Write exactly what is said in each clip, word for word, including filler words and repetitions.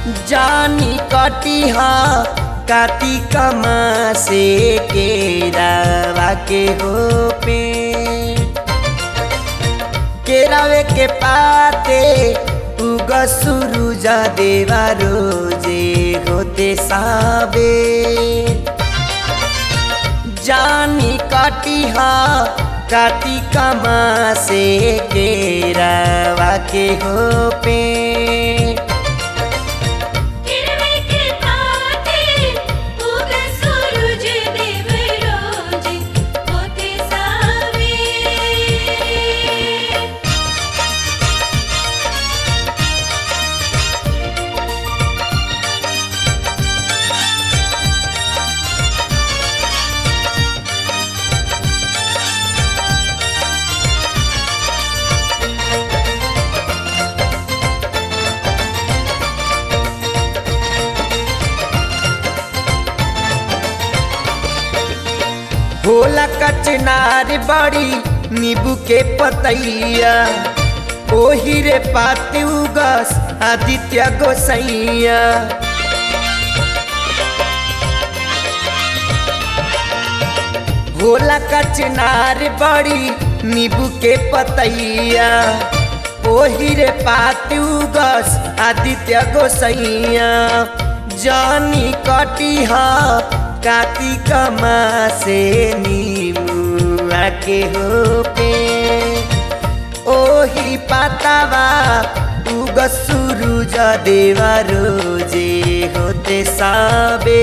जानी कटिहा कार्तिक मासे केरावा के हो पे केरावे के पाते उग सूरज देवा रोजे होते साबे जानी कटिहा कार्तिक मासे केरावा के हो पे भोला कचनार बड़ी नींबू के पतैया ओही रे पाते उगस आदित्य गोसैया भोला कचनार बड़ी नींबू के पतैया ओही रे पाते उगस आदित्य गोसैया जानी कटिहा कार्तिक मासे नीमुआ के हो पे ओही पातावा उग सूरज देवा रोजे होते साबे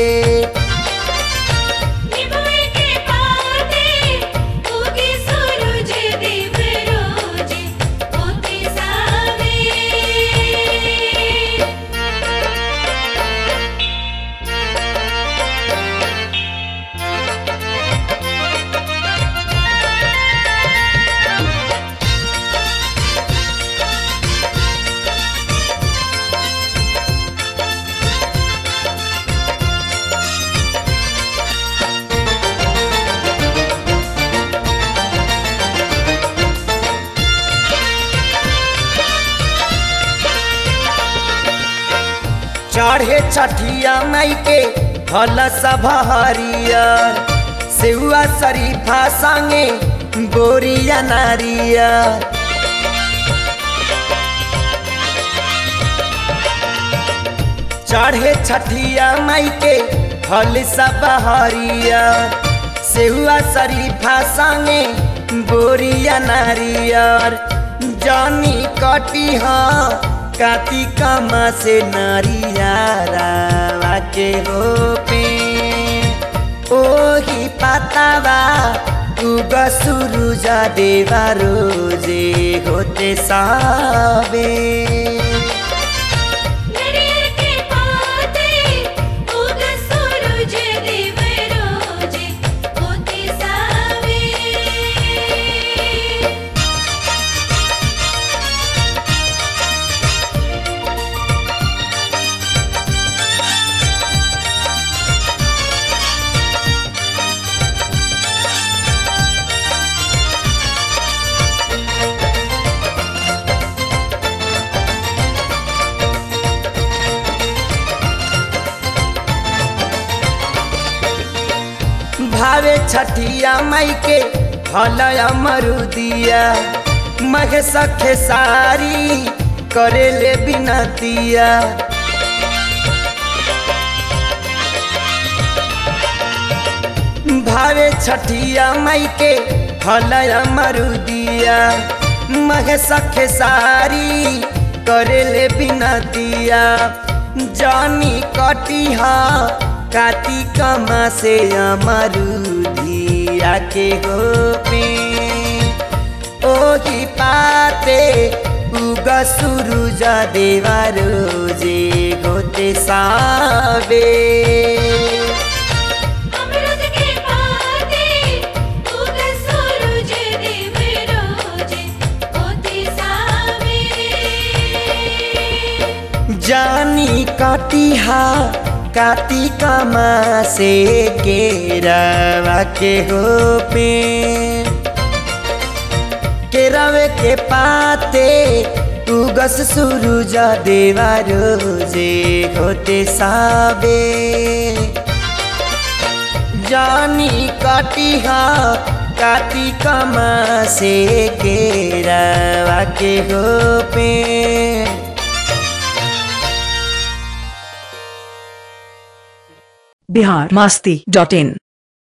चढ़े छठिया माई के फल सब हरियर सेहुआ शरीफा संगे बोरिया नारियर चढ़े छठिया माई के फल सब हरियर सेहुआ शरीफा संगे बोरिया नारियर जानी कटिहा कार्तिक मासे नारियारा के हो पे ओही पातावा उग सूरज देवा रोजे होते साबे भावे छठिया माई के फल अमरुदिया महे सखे सारी करे ले बिनतिया भावे छठिया माई के फल अमरुदिया महे सखे सारी करे ले बिनतिया जानी कटिहा कार्तिक मासे अमरुदिया के हो पे ओही पाते उग सूरज देवा रोजे होते साबे जानी कटिहा कार्तिक मासे केरावा के हो पे केरावे के पाते उगस सूरज देवा रोजे होते साबे जानी काटिहा कार्तिक मासे केरावा के हो पेड़। बिहार मस्ती डॉट इन।